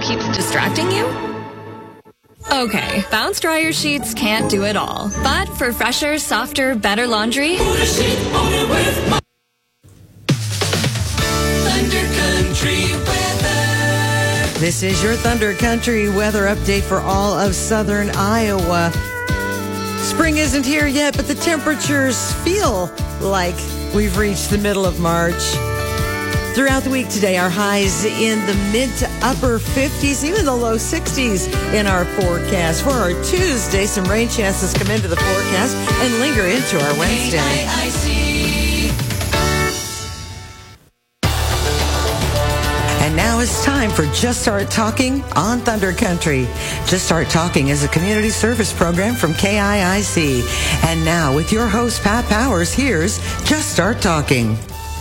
keeps distracting you? Okay, Bounce Dryer Sheets can't do it all. But for fresher, softer, better laundry... Thunder Country weather. This is your Thunder Country weather update for all of southern Iowa. Spring isn't here yet, but the temperatures feel like we've reached the middle of March. Throughout the week today, our highs in the mid to upper 50s, even the low 60s in our forecast. For our Tuesday, some rain chances come into the forecast and linger into our Wednesday. And now it's time for Just Start Talking on Thunder Country. Just Start Talking is a community service program from KIIC. And now, with your host, Pat Powers, here's Just Start Talking.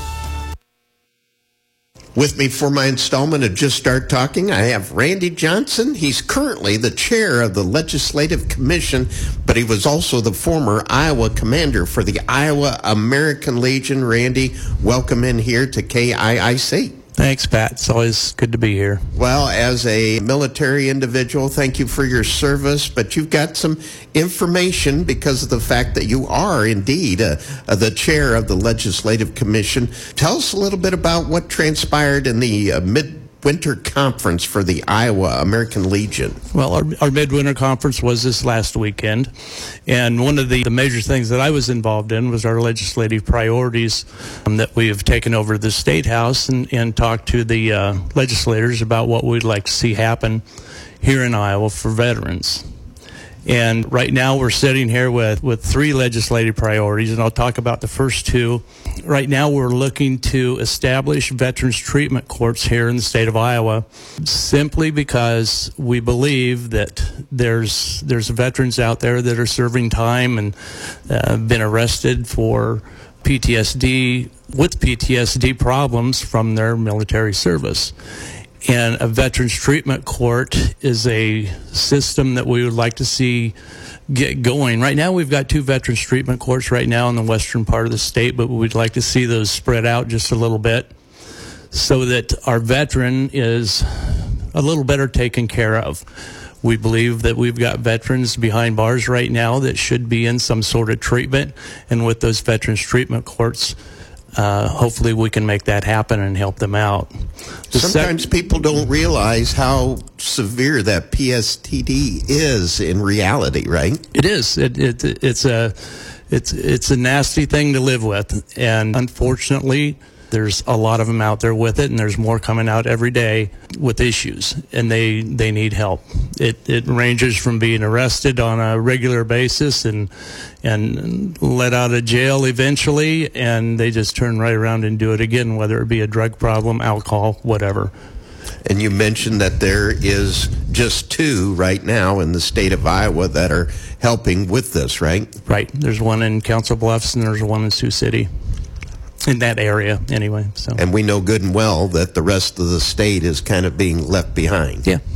With me for my installment of Just Start Talking, I have Randy Johnson. He's currently the chair of the Legislative Commission, but he was also the former Iowa commander for the Iowa American Legion. Randy, welcome in here to KIIC. Thanks, Pat. It's always good to be here. Well, as a military individual, thank you for your service, but you've got some information because of the fact that you are indeed the chair of the Legislative Commission. Tell us a little bit about what transpired in the midwinter conference for the Iowa American Legion. Well, our midwinter conference was this last weekend, and one of the major things that I was involved in was our legislative priorities that we have taken over to the State House and talked to the legislators about what we'd like to see happen here in Iowa for veterans. And right now we're sitting here with three legislative priorities, and I'll talk about the first two. Right now we're looking to establish veterans treatment courts here in the state of Iowa simply because we believe that there's veterans out there that are serving time and been arrested for PTSD, with PTSD problems from their military service. And a veterans treatment court is a system that we would like to see get going. Right now, we've got two veterans treatment courts right now in the western part of the state, but we'd like to see those spread out just a little bit so that our veteran is a little better taken care of. We believe that we've got veterans behind bars right now that should be in some sort of treatment, and with those veterans treatment courts, hopefully we can make that happen and help them out. Sometimes people don't realize how severe that PTSD is in reality, right? It is. It's a nasty thing to live with, and unfortunately, there's a lot of them out there with it, and there's more coming out every day with issues, and they need help. It ranges from being arrested on a regular basis and let out of jail eventually, and they just turn right around and do it again, whether it be a drug problem, alcohol, whatever. And you mentioned that there is just two right now in the state of Iowa that are helping with this, right? Right. There's one in Council Bluffs, and there's one in Sioux City. In that area, anyway. So. And we know good and well that the rest of the state is kind of being left behind. Yeah.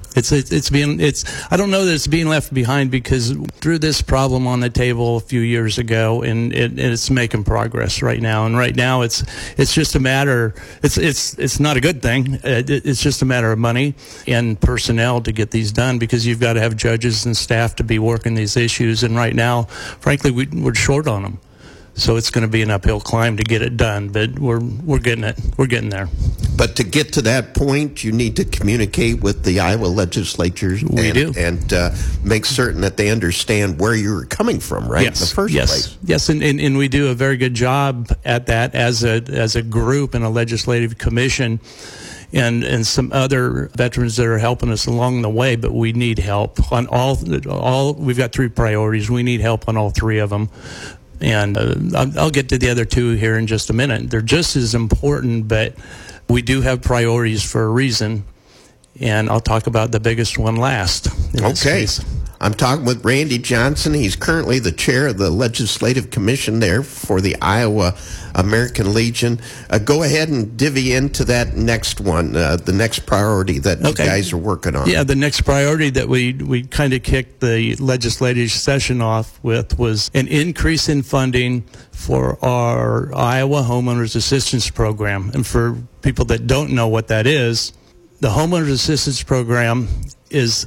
I don't know that it's being left behind because threw this problem on the table a few years ago, and it's making progress right now. And right now it's just a matter. It's not a good thing. It's just a matter of money and personnel to get these done because you've got to have judges and staff to be working these issues. And right now, frankly, we're short on them. So it's going to be an uphill climb to get it done, but we're getting it. We're getting there. But to get to that point, you need to communicate with the Iowa legislatures. We do. And make certain that they understand where you're coming from, right? Yes. In the first place. Yes, and we do a very good job at that as a group and a legislative commission. And some other veterans that are helping us along the way, but we need help on all. We've got three priorities. We need help on all three of them. And I'll get to the other two here in just a minute. They're just as important, but we do have priorities for a reason. And I'll talk about the biggest one last. Okay. I'm talking with Randy Johnson. He's currently the chair of the Legislative Commission there for the Iowa American Legion. Go ahead and divvy into that next one, the next priority that you guys are working on. Yeah, the next priority that we kind of kicked the legislative session off with was an increase in funding for our Iowa Homeowners Assistance Program. And for people that don't know what that is, the Homeowners Assistance Program is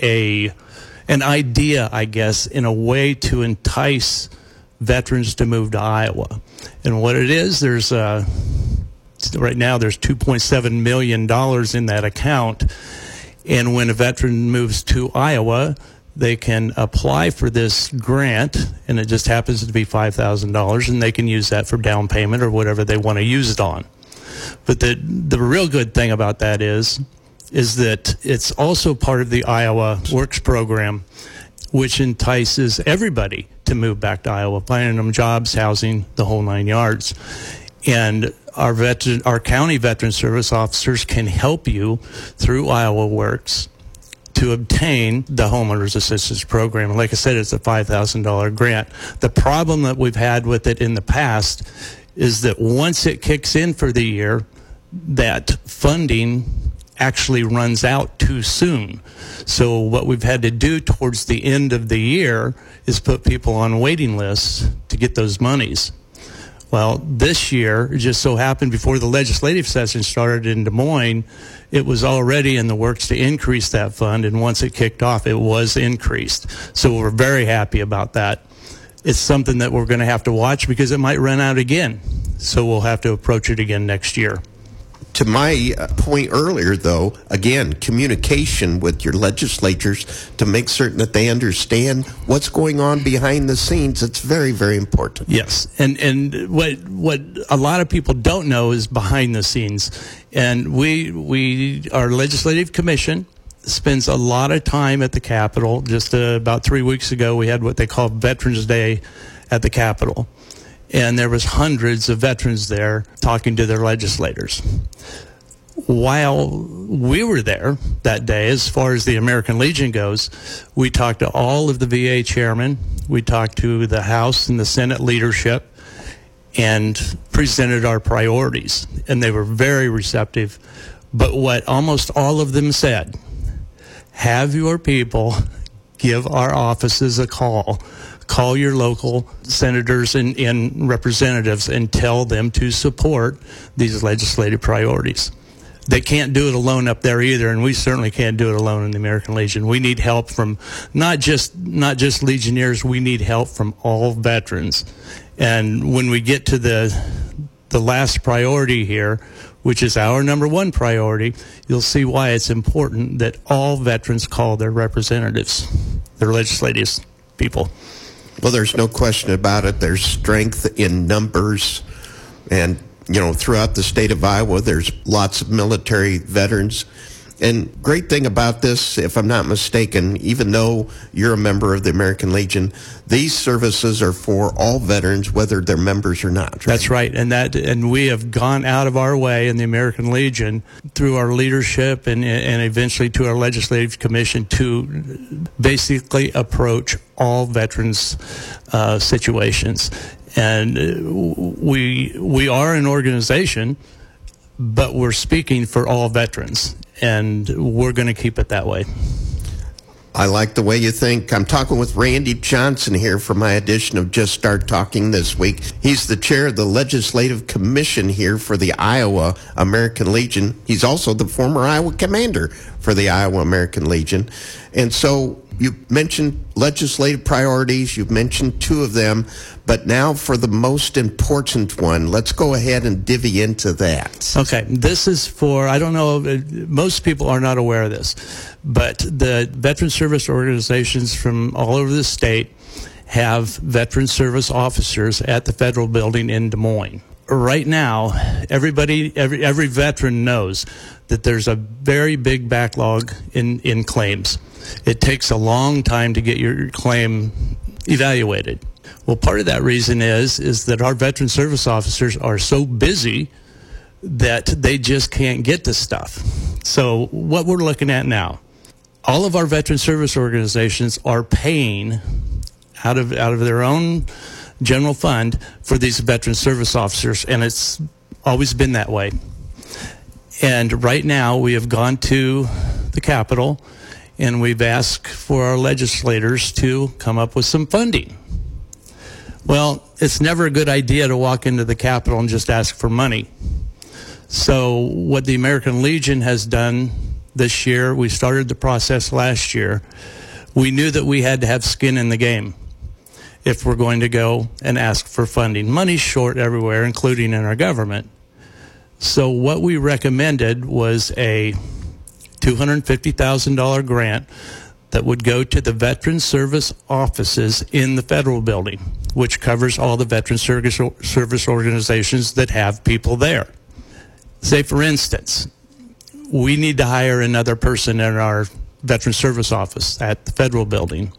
an idea, I guess, in a way to entice veterans to move to Iowa. And what it is, there's right now there's $2.7 million in that account. And when a veteran moves to Iowa, they can apply for this grant, and it just happens to be $5,000, and they can use that for down payment or whatever they want to use it on. But the real good thing about that is that it's also part of the Iowa Works program, which entices everybody to move back to Iowa, finding them jobs, housing, the whole 9 yards. And our county veteran service officers can help you through Iowa Works to obtain the Homeowners Assistance Program. And like I said, it's a $5,000 grant. The problem that we've had with it in the past is that once it kicks in for the year, that funding actually runs out too soon. So what we've had to do towards the end of the year is put people on waiting lists to get those monies. Well, this year, it just so happened before the legislative session started in Des Moines, it was already in the works to increase that fund, and once it kicked off, it was increased. So we're very happy about that. It's something that we're going to have to watch because it might run out again. So we'll have to approach it again next year. To my point earlier, though, again, communication with your legislatures to make certain that they understand what's going on behind the scenes. It's very, very important. Yes, and what a lot of people don't know is behind the scenes. And our legislative commission spends a lot of time at the Capitol. Just about 3 weeks ago, we had what they call Veterans Day at the Capitol. And there was hundreds of veterans there talking to their legislators. While we were there that day, as far as the American Legion goes, we talked to all of the VA chairmen, we talked to the House and the Senate leadership, and presented our priorities. And they were very receptive. But what almost all of them said, have your people give our offices a call. Call your local senators and representatives and tell them to support these legislative priorities. They can't do it alone up there either, and we certainly can't do it alone in the American Legion. We need help from not just Legionnaires. We need help from all veterans. And when we get to the last priority here, which is our number one priority, you'll see why it's important that all veterans call their representatives, their legislative people. Well, there's no question about it. There's strength in numbers. And, throughout the state of Iowa, there's lots of military veterans. And great thing about this, if I'm not mistaken, even though you're a member of the American Legion, these services are for all veterans, whether they're members or not. Right? That's right. And we have gone out of our way in the American Legion through our leadership and eventually to our legislative commission to basically approach all veterans situations. And we are an organization, but we're speaking for all veterans, and we're going to keep it that way. I like the way you think. I'm talking with Randy Johnson here for my edition of Just Start Talking this week. He's the chair of the Legislative Commission here for the Iowa American Legion. He's also the former Iowa commander for the Iowa American Legion. And so you mentioned legislative priorities. You've mentioned two of them. But now for the most important one, let's go ahead and divvy into that. Okay. This is for, I don't know, most people are not aware of this, but the veteran service organizations from all over the state have veteran service officers at the federal building in Des Moines. Right now, every veteran knows that there's a very big backlog in claims. It takes a long time to get your claim evaluated. Well, part of that reason is that our veteran service officers are so busy that they just can't get to stuff. So what we're looking at now, all of our veteran service organizations are paying out of their own general fund for these veteran service officers, and it's always been that way. And right now we have gone to the Capitol and we've asked for our legislators to come up with some funding. Well, it's never a good idea to walk into the Capitol and just ask for money. So what the American Legion has done this year. We started the process last year. We knew that we had to have skin in the game if we're going to go and ask for funding. Money's short everywhere, including in our government. So what we recommended was a $250,000 grant that would go to the Veteran Service offices in the federal building, which covers all the Veteran Service organizations that have people there. Say, for instance, we need to hire another person in our Veteran Service office at the federal building.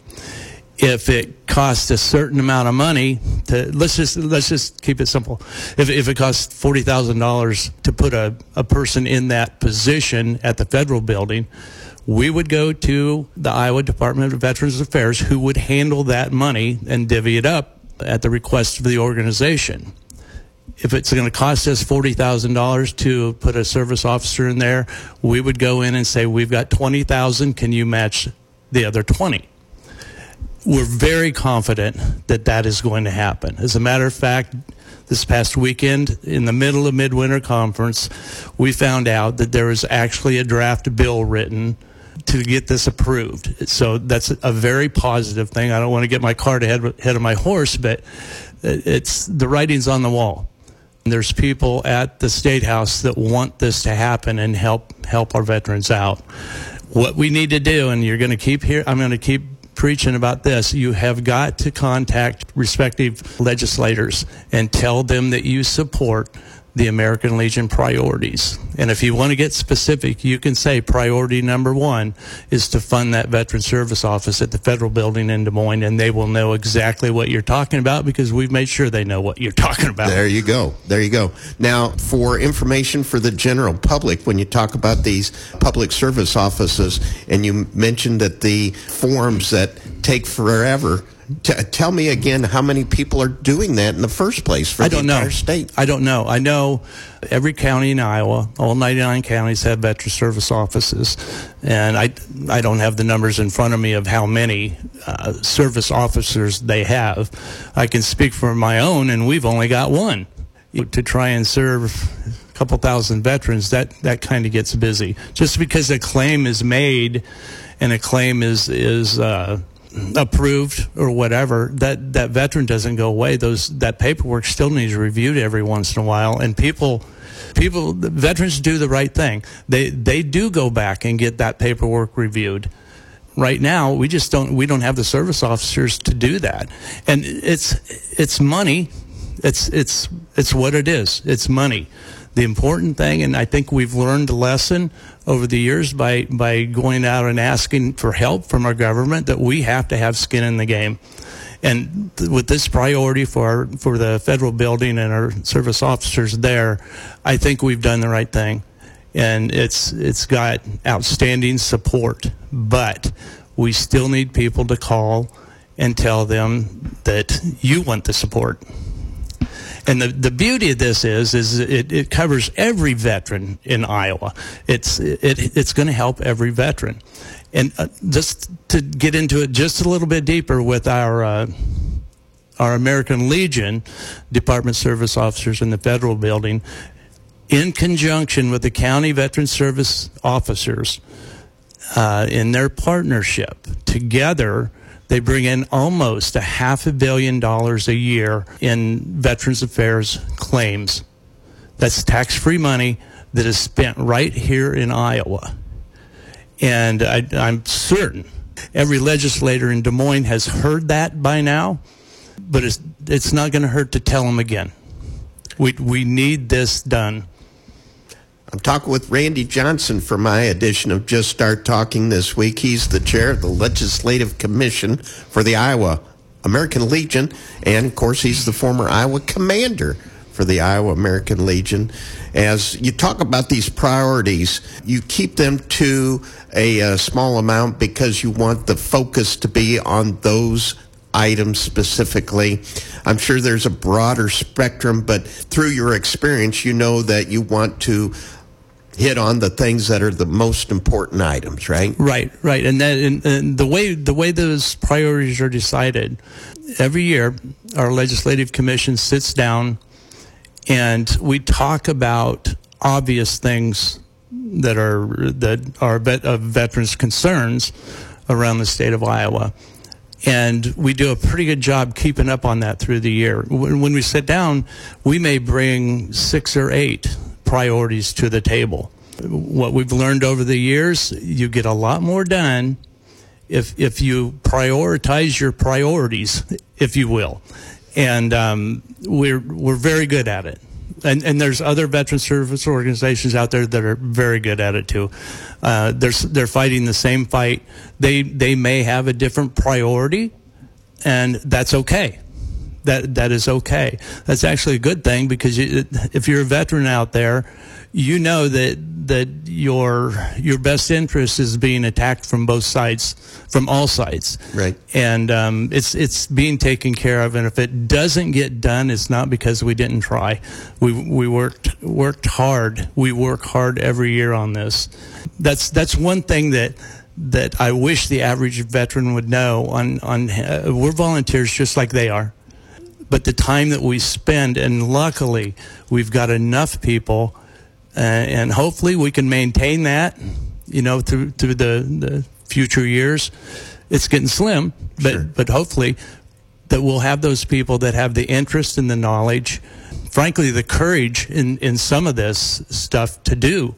If it costs a certain amount of money to, let's just keep it simple. If it costs $40,000 to put a person in that position at the federal building, we would go to the Iowa Department of Veterans Affairs, who would handle that money and divvy it up at the request of the organization. If it's going to cost us $40,000 to put a service officer in there, we would go in and say, we've got $20,000, can you match the other 20? We're very confident that that is going to happen. As a matter of fact, this past weekend, in the middle of Midwinter Conference, we found out that there was actually a draft bill written to get this approved. So that's a very positive thing. I don't want to get my cart ahead of my horse, but it's the writing's on the wall. There's people at the State House that want this to happen and help our veterans out. What we need to do, and you're going to keep here, I'm going to keep preaching about this, you have got to contact respective legislators and tell them that you support the American Legion priorities. And if you want to get specific, you can say priority number 1 is to fund that Veteran Service office at the federal building in Des Moines, and they will know exactly what you're talking about because we've made sure they know what you're talking about. There you go. There you go. Now, for information for the general public, when you talk about these public service offices, and you mentioned that the forms that take forever, tell me again how many people are doing that in the first place for the entire state. I don't know. I know every county in Iowa, all 99 counties have Veteran Service offices, and I don't have the numbers in front of me of how many service officers they have. I can speak for my own, and we've only got one. To try and serve a couple thousand veterans, that kind of gets busy. Just because a claim is made and a claim is approved or whatever, that veteran doesn't go away. That paperwork still needs reviewed every once in a while, and the veterans do the right thing. They do go back and get that paperwork reviewed. Right now, we don't have the service officers to do that, and it's money. It's what it is. It's money. The important thing, and I think we've learned a lesson over the years by going out and asking for help from our government, that we have to have skin in the game. And with this priority for the federal building and our service officers there, I think we've done the right thing. And it's got outstanding support. But we still need people to call and tell them that you want the support. And the beauty of this is it covers every veteran in Iowa. It's going to help every veteran. And just to get into it just a little bit deeper with our American Legion Department Service officers in the federal building, in conjunction with the county veteran service officers, in their partnership together, they bring in almost $500 million a year in Veterans Affairs claims. That's tax-free money that is spent right here in Iowa. And I'm certain every legislator in Des Moines has heard that by now, but it's not going to hurt to tell them again. We need this done. I'm talking with Randy Johnson for my edition of Just Start Talking this week. He's the chair of the Legislative Commission for the Iowa American Legion, and, of course, he's the former Iowa commander for the Iowa American Legion. As you talk about these priorities, you keep them to a small amount because you want the focus to be on those items specifically. I'm sure there's a broader spectrum, but through your experience, you know that you want to hit on the things that are the most important items, right? Right. And the way those priorities are decided, every year our legislative commission sits down and we talk about obvious things that are of veterans' concerns around the state of Iowa. And we do a pretty good job keeping up on that through the year. When we sit down, we may bring 6 or 8 priorities to the table. What we've learned over the years, you get a lot more done if you prioritize your priorities, if you will. And we're very good at it. And there's other veteran service organizations out there that are very good at it too. They're fighting the same fight. They may have a different priority, and that's okay. That is okay. That's actually a good thing, because if you're a veteran out there, you know that your best interest is being attacked from both sides, from all sides. Right. And it's being taken care of. And if it doesn't get done, it's not because we didn't try. We worked hard. We work hard every year on this. That's one thing that I wish the average veteran would know. We're volunteers just like they are. But the time that we spend, and luckily we've got enough people, and hopefully we can maintain that, through the future years. It's getting slim, but hopefully that we'll have those people that have the interest and the knowledge, frankly, the courage in some of this stuff to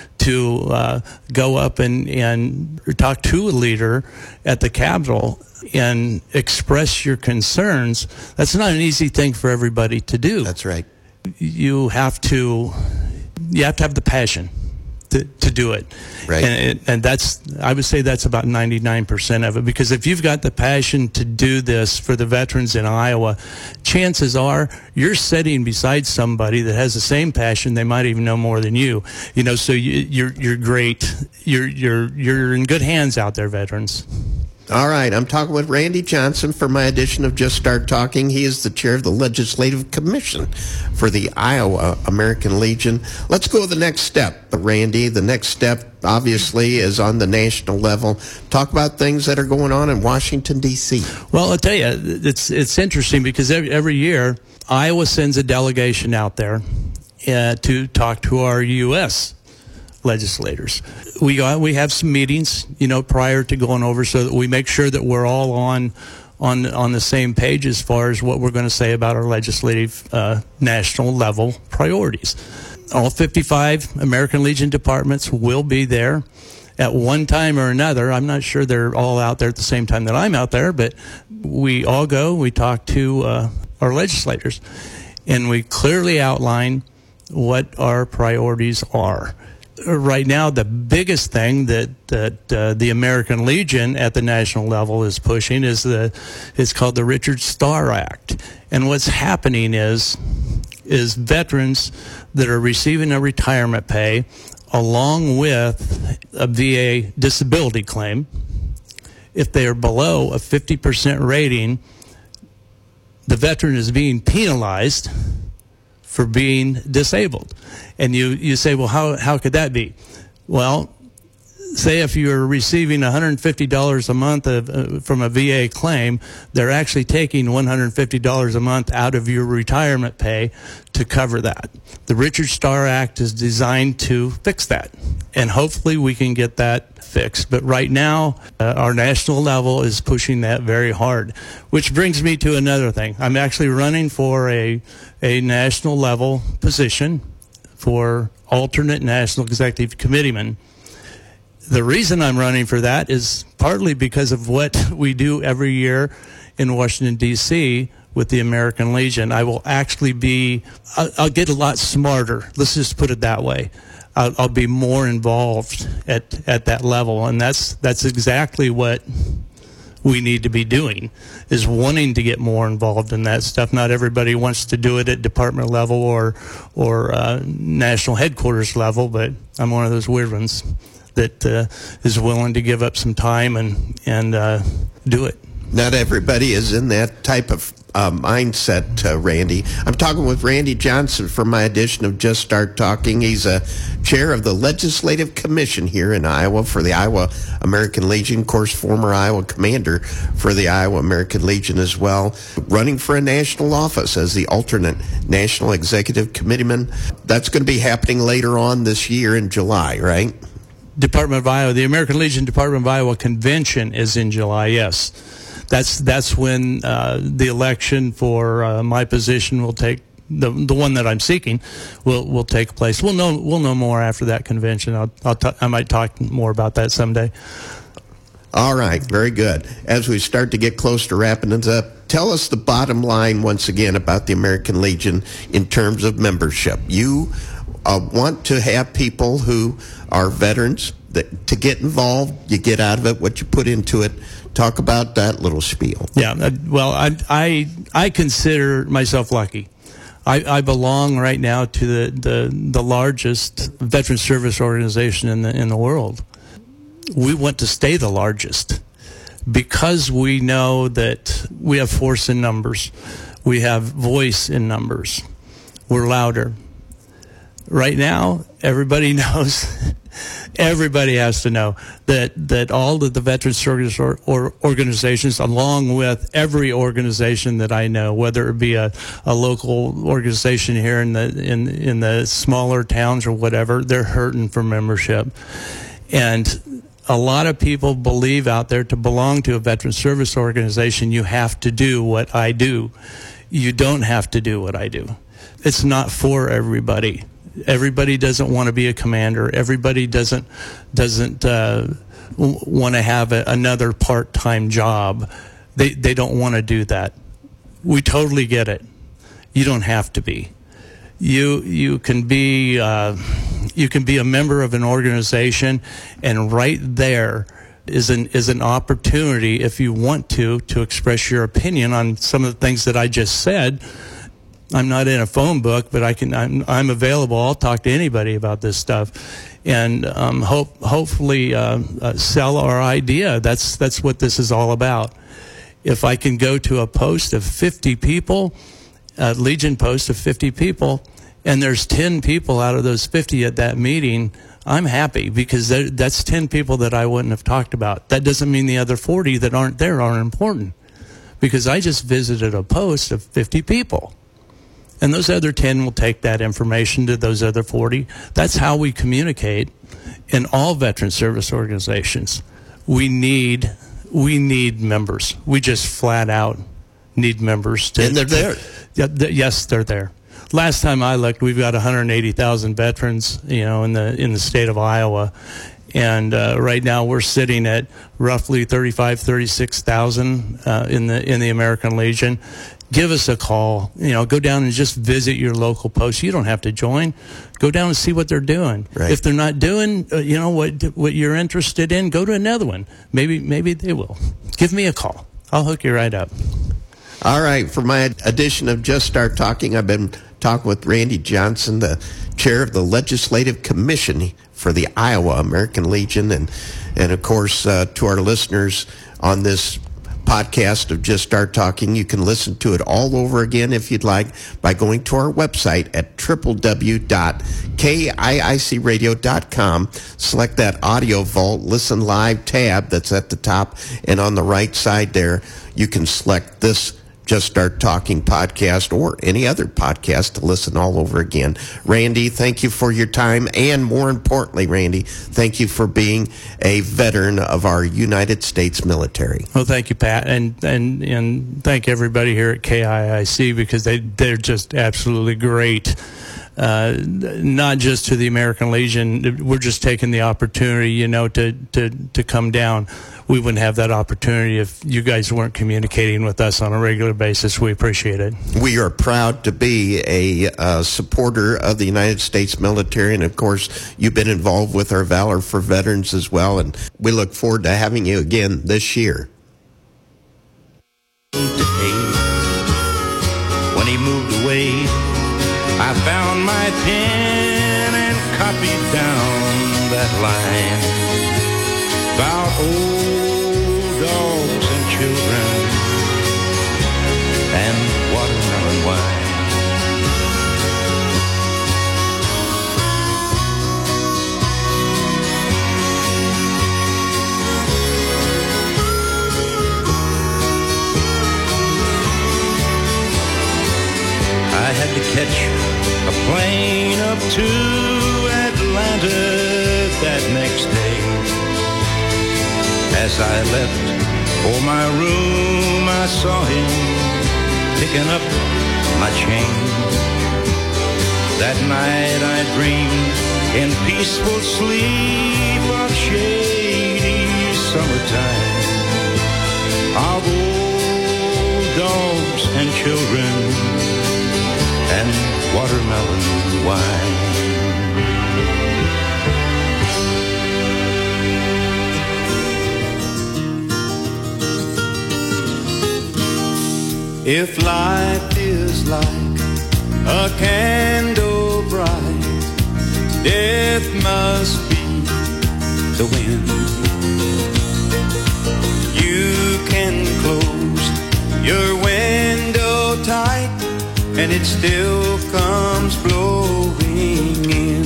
go up and talk to a leader at the Capitol and express your concerns. That's not an easy thing for everybody to do. That's right. You have to have the passion to do it. Right. And I would say that's about 99% of it, because if you've got the passion to do this for the veterans in Iowa, chances are you're sitting beside somebody that has the same passion. They might even know more than you. So you're great. You're in good hands out there, veterans. All right, I'm talking with Randy Johnson for my edition of Just Start Talking. He is the chair of the Legislative Commission for the Iowa American Legion. Let's go to the next step, Randy. The next step, obviously, is on the national level. Talk about things that are going on in Washington, D.C. Well, I'll tell you, it's interesting, because every year Iowa sends a delegation out there to talk to our U.S. legislators. We have some meetings, prior to going over, so that we make sure that we're all on the same page as far as what we're going to say about our legislative national level priorities. All 55 American Legion departments will be there at one time or another. I'm not sure they're all out there at the same time that I'm out there, but we all go, we talk to our legislators, and we clearly outline what our priorities are. Right now, the biggest thing that the American Legion at the national level is pushing is it's called the Richard Starr Act. And what's happening is veterans that are receiving a retirement pay along with a VA disability claim, if they are below a 50% rating, the veteran is being penalized for being disabled. And you say, well, how could that be? Well, say if you're receiving $150 a month from a VA claim, they're actually taking $150 a month out of your retirement pay to cover that. The Richard Starr Act is designed to fix that, and hopefully we can get that fixed. But right now, our national level is pushing that very hard, which brings me to another thing. I'm actually running for a national level position for alternate national executive committeeman. The reason I'm running for that is partly because of what we do every year in Washington, D.C. with the American Legion. I will actually I'll get a lot smarter. Let's just put it that way. I'll be more involved at that level, and that's exactly what we need to be doing, is wanting to get more involved in that stuff. Not everybody wants to do it at department level or national headquarters level, but I'm one of those weird ones that is willing to give up some time and do it. Not everybody is in that type of mindset, Randy. I'm talking with Randy Johnson for my edition of Just Start Talking. He's a chair of the Legislative Commission here in Iowa for the Iowa American Legion, of course, former Iowa commander for the Iowa American Legion as well, running for a national office as the alternate National Executive Committeeman. That's going to be happening later on this year in July, right? Department of Iowa, the American Legion Department of Iowa convention is in July, yes. That's when the election for my position will take, the one that I'm seeking will take place. We'll know more after that convention. I might talk more about that someday. All right, very good. As we start to get close to wrapping it up, tell us the bottom line once again about the American Legion in terms of membership. You want to have people who are veterans to get involved. You get out of it what you put into it. Talk about that little spiel. Yeah, well, I consider myself lucky. I belong right now to the largest veteran service organization in the world. We want to stay the largest because we know that we have force in numbers. We have voice in numbers. We're louder. Right now, everybody knows, everybody has to know that all of the veteran service organizations, along with every organization that I know, whether it be a local organization here in the smaller towns or whatever, they're hurting for membership. And a lot of people believe out there to belong to a veteran service organization, you have to do what I do. You don't have to do what I do. It's not for everybody. Everybody doesn't want to be a commander. Everybody doesn't want to have another part-time job. They don't want to do that. We totally get it. You don't have to be. You can be a member of an organization, and right there is an opportunity, if you want to express your opinion on some of the things that I just said. I'm not in a phone book, but I'm available. I'll talk to anybody about this stuff, and hopefully sell our idea. That's what this is all about. If I can go to a post of 50 people, a Legion post of 50 people, and there's 10 people out of those 50 at that meeting, I'm happy because that's 10 people that I wouldn't have talked about. That doesn't mean the other 40 that aren't there aren't important, because I just visited a post of 50 people. And those other 10 will take that information to those other 40. That's how we communicate in all veteran service organizations. We need members. We just flat out need members. And they're there. Yes, they're there. Last time I looked, we've got 180,000 veterans, in the state of Iowa. And right now we're sitting at roughly 36,000 in the American Legion. Give us a call. Go down and just visit your local post. You don't have to join. Go down and see what they're doing. Right. If they're not doing, what you're interested in, go to another one. Maybe they will. Give me a call. I'll hook you right up. All right. For my edition of Just Start Talking, I've been talking with Randy Johnson, the chair of the Legislative Commission for the Iowa American Legion, and of course to our listeners on this podcast of Just Start Talking. You can listen to it all over again if you'd like by going to our website at www.kiicradio.com. Select that Audio Vault Listen Live tab that's at the top, and on the right side there you can select this Just Start Talking podcast or any other podcast to listen all over again. Randy, thank you for your time, and more importantly, Randy, thank you for being a veteran of our United States military. Well, thank you, Pat, and thank everybody here at KIIC, because they're just absolutely great. Not just to the American Legion, we're just taking the opportunity, to come down. We wouldn't have that opportunity if you guys weren't communicating with us on a regular basis. We appreciate it. We are proud to be a supporter of the United States military, and of course, you've been involved with our Valor for Veterans as well, and we look forward to having you again this year. When he moved away, I found my pen and copied down that line about old dogs and children As I left for my room, I saw him picking up my chain. That night I dreamed in peaceful sleep of shady summertime, of old dogs and children and watermelon wine. If life is like a candle bright, death must be the wind. You can close your window tight and it still comes blowing in.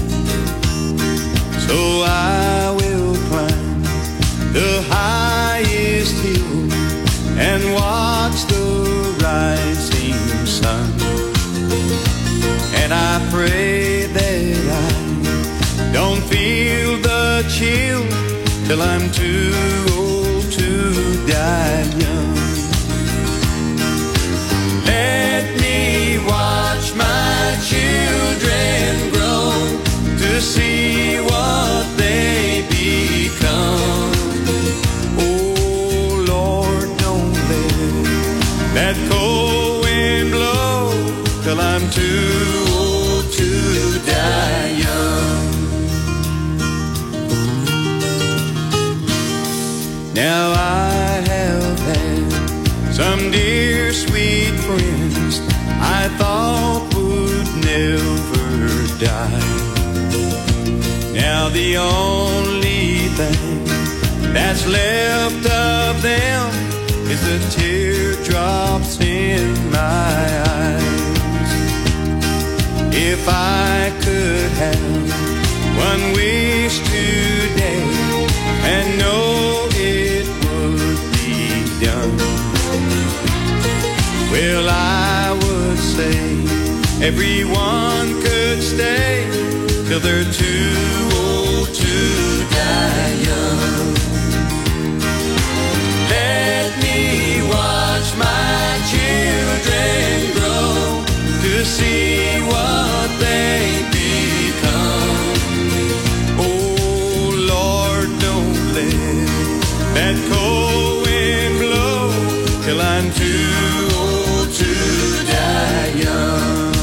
So I will climb the highest hill and watch the rising sun. And I pray that I don't feel the chill till I'm too old to die young. Let me watch my children grow to see what they become. Oh Lord, don't let that cold wind blow till I'm too old to die young. Now I have had some dear sweet friends I thought would never die. Now the only thing that's left of them is the teardrops in my eyes. If I could have one wish today and know it would be done, well, I would say everyone could stay till they're too old to die young. Let me watch my children grow to see what they become. Oh Lord, don't let that cold wind blow till I'm too old to die young.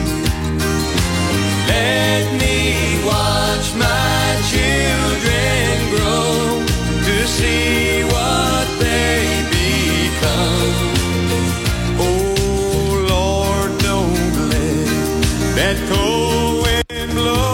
Let me watch my children grow to see what they become. Oh Lord, don't let that cold wind blow.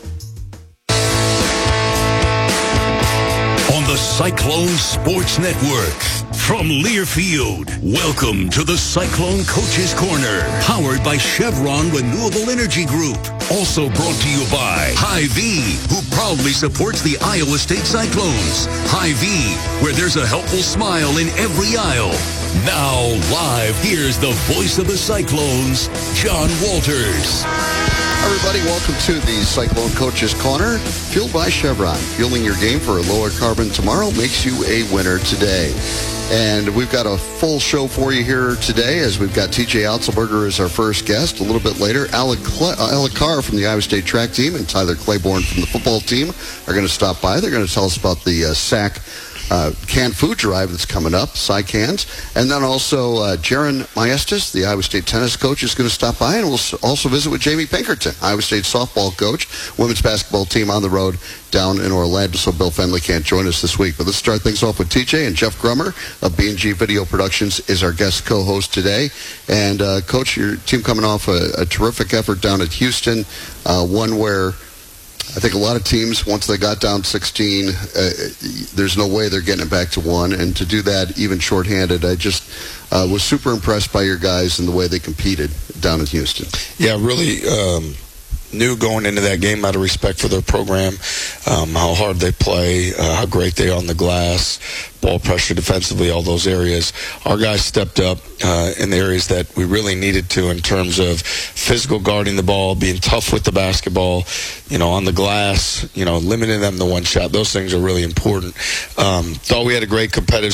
On the Cyclone Sports Network, from Learfield, welcome to the Cyclone Coaches Corner, powered by Chevron Renewable Energy Group. Also brought to you by Hy-Vee, who proudly supports the Iowa State Cyclones. Hy-Vee, where there's a helpful smile in every aisle. Now, live, here's the voice of the Cyclones, John Walters. Everybody, welcome to the Cyclone Coaches Corner, fueled by Chevron. Fueling your game for a lower carbon tomorrow makes you a winner today. And we've got a full show for you here today, as we've got TJ Otzelberger as our first guest. A little bit later, Alec Carr from the Iowa State track team and Tyler Claiborne from the football team are going to stop by. They're going to tell us about the SAC canned food drive that's coming up, Cans. And then also Jaron Maestas, the Iowa State tennis coach, is going to stop by, and we'll also visit with Jamie Pinkerton, Iowa State softball coach, women's basketball team on the road down in Orlando, so Bill Fenley can't join us this week. But let's start things off with TJ, and Jeff Grummer of B&G Video Productions is our guest co-host today. And Coach, your team coming off a terrific effort down at Houston, one where I think a lot of teams, once they got down 16, there's no way they're getting it back to 1. And to do that, even shorthanded, I just was super impressed by your guys and the way they competed down in Houston. Yeah, really, knew going into that game out of respect for their program, how hard they play, how great they are on the glass, ball pressure defensively, all those areas. Our guys stepped up in the areas that we really needed to in terms of physical guarding the ball, being tough with the basketball, on the glass, limiting them to one shot. Those things are really important. Thought we had a great competitive